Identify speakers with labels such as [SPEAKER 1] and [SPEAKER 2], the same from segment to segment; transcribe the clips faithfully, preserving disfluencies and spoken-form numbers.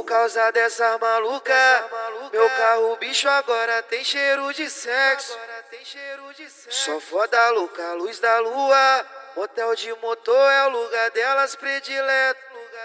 [SPEAKER 1] causa dessa maluca, meu carro bicho agora tem cheiro de sexo. Só foda louca, luz da lua, motel de motor é o lugar delas predileto.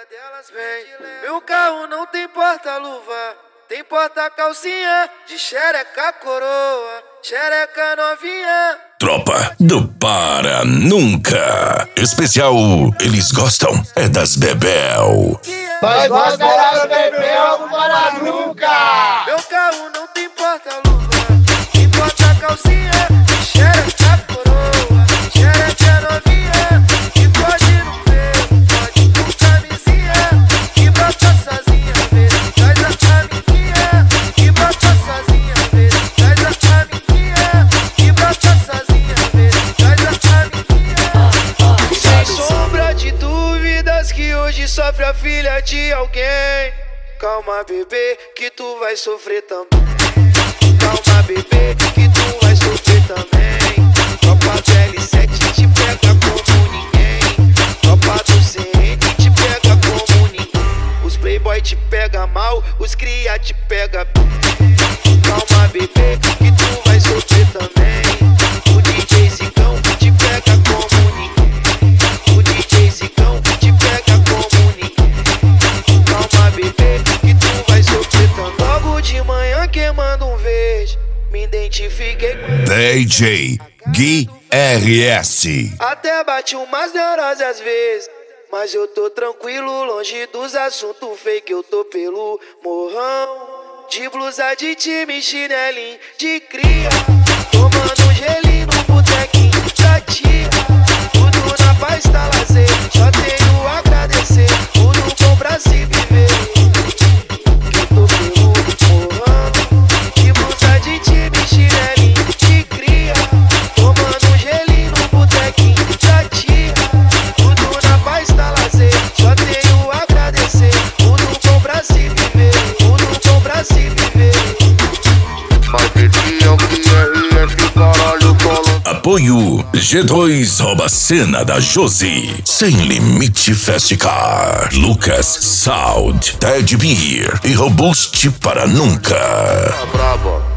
[SPEAKER 1] Vem, meu carro não tem porta-luva, tem porta-calcinha de xereca coroa, xereca novinha.
[SPEAKER 2] Tropa do Para Nunca. Especial, eles gostam é das Bebel.
[SPEAKER 3] Nós gostamos das Bebel do Para Nunca.
[SPEAKER 1] Meu carro não tem porta-luva, tem porta-calcinha de xereca coroa, xereca novinha. E pode no pelo, pode com camisinha, e bota sozinha, vê, traz a amiguinha. E bota sozinha, vê, traz a amiguinha. E bota sozinha, vê, traz a amiguinha. Sem sombra de dúvidas que hoje sofre a filha de alguém. Calma, bebê, que tu vai sofrer também. Calma, bebê, que tu vai sofrer também. Tropa do L sete te pega como ninguém. Tropa do C N te pega como ninguém. Os playboy te pega mal, os cria te pega bem. Calma, bebê, que tu vai sofrer também. O D J Zicão te pega como ninguém. O D J Zicão te pega como ninguém. Calma, bebê, que tu vai sofrer também. Logo de manhã queimando um verde, me identifiquei com
[SPEAKER 2] D J Gui R S.
[SPEAKER 1] até bate umas neuroses às vezes, mas eu tô tranquilo, longe dos assuntos fake. Eu tô pelo morrão, de blusa de time, chinelinho de cria, tomando um gelinho no botequinho da tia. Tudo na paz, tá lazer, só tenho a agradecer. Tudo bom pra se viver. Eu tô pelo morrão, de blusa de time, chinelinho de cria, tomando um gelinho no botequinho da tia. Tudo na paz, tá lazer, só tenho a agradecer. Tudo bom pra se viver, tudo bom pra se viver.
[SPEAKER 2] Apoio G dois rouba cena da Josi. Sem Limite Festicar. Lucas Sound, Ted Beer e Robuste Para Nunca.
[SPEAKER 3] Brabo.